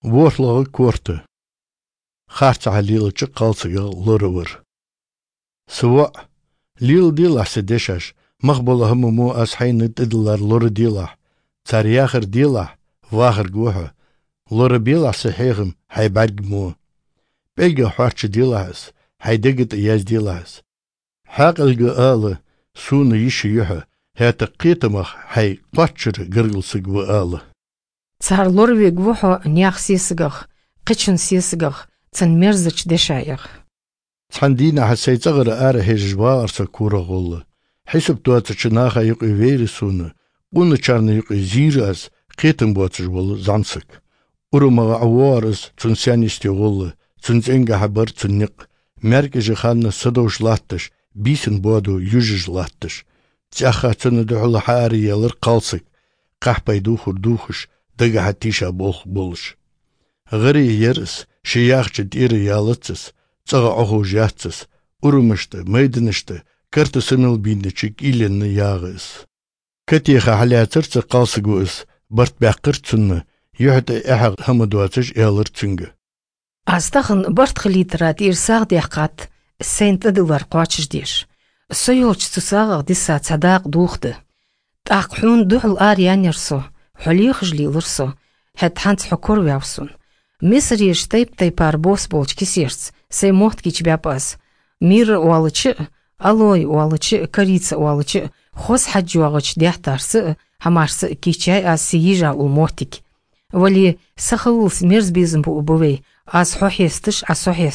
Ворлығы көрті. Харца лилчы қалсыға лұрывыр. Сыва лил диласы дешаш, мақболы мұму асхайны тыдылар лұры дила. Царияхыр дила, вағыр гуха. Лұры биласы хейгім хайбарг му. Бәлгі хуарчы дилас, хайдегіт яз дилас. Хақылғы алы, суны еші юха, хэты қитымақ хай қатчыр гыргылсыг вы алы. Цар лұрве гуха нях сесігіх, қычын сесігіх, цын мерзіч дешайық. Цандина хасайцағыр әрі хежжба арса кура ғолы. Хисіп туатсы чынаха юқы вейрі суны, уны чарны юқы зирі аз, қитым буатсыж болы зансық. Урымаға ауарыз цунсянисте ғолы, цунзенгі хабар цунниқ, мәркежі ханны сыдауш латтыш, бисін буаду южыж латтыш. Цяха цуны дұғылы хаары ялыр қалсық, қақпай духыш, дығы хатиша болыш. Ғыры еріс, шияқчы дері ялыцыз, цаға оғу жатсыз, урымышты, мэйдінішті, кірті сымыл бейіндічік иленні яғыз. Кәтеға халяцырцы қалсығыз, барт бәқір цүнні, юхты әхақ хамадуатыш ялыр цүнгі. Астағын барт қылитырат ерсақ деқат, сәйнті дылар қуачыш деш. Сойолч цусағық диса цадақ дұқты. Тақ хун дұғыл ар янерсо, хулиқ жлилырсо, хэт ханц хукур вявсун. Мисыр ештайп тайпар бос болчки сердц, сэй мохтки чбяпас. Мир уалычы, алой уалычы, корица уалычы, хос хаджуағыч дяхтарсы, хамарсы кичай аз сиижа у мохтик. Вали сахылыс мерзбезім бу убывей, аз хохестыш,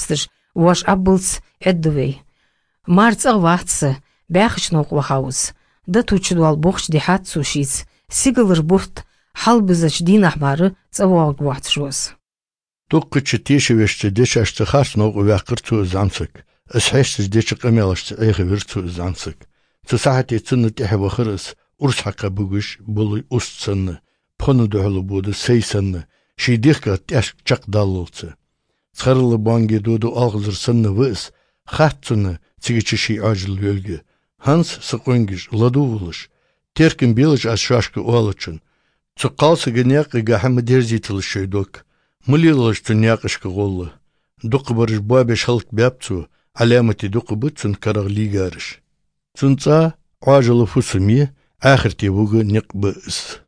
ваш аббылц эддувей. Марцаг вахтсы, бәхіш ноқ вахауыз. Да тучудуал бохч дехат сушиц, сигалыр бұрт, халбызач динахмары цавуалг вахтшуыз. Тұққычы тешевешті дешашты харс ноқ уяқыр цу зансық. Ісхешті деші қымелашты әйғы вір цу зансық. Цусахати цыны тәхі вақырыз, урс хаққа бүгіш бұлы уст цыны. Пхыны дұғылы буды сей сыны, шейдіққа тәшк чақ далылцы. Цқарылы банге дуду алғызыр сыны выз, хат цыны цигичі шей ажыл өлге. Ханс сықонгіш, ладу вылыш. Теркін беліш аз шашқы уалычын. Цыққалсы генеқы гахамы дерзитілі шойдок. Мылилыш цыняқышқы ғолы. Дұқы барыш бабеш халк бәпцу, алямати дұқы бұтсын карақ лигарыш. Цынца ажылы фусыме, әхірте вұғы неқ бұ іс.